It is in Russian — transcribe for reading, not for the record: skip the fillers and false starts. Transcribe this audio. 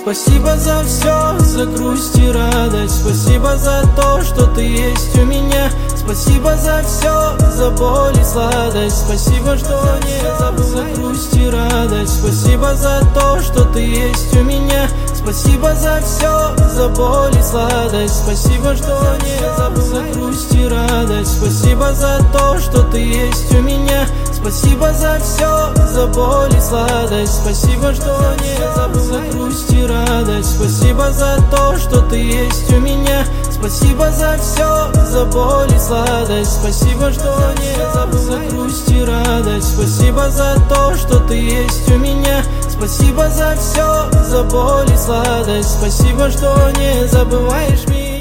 Спасибо за все, за грусть и радость. Спасибо за то, что ты есть у меня. Спасибо за все, за боль и сладость. Спасибо, что не забыл за грусть и радость. Спасибо за то, что ты есть у меня. Спасибо за все, за боль и сладость. Спасибо, что не забыл за грусть и радость. Спасибо за то, что ты есть у меня. Спасибо за все, за боль и сладость. Спасибо, что не забыл за грусть и радость. Спасибо за то, что ты есть у меня. Спасибо за все, за боль и сладость. Спасибо, что не забыл за грусть и радость. Спасибо за то, что ты есть у меня. Спасибо за все, за боль и сладость. Спасибо, что не забываешь меня.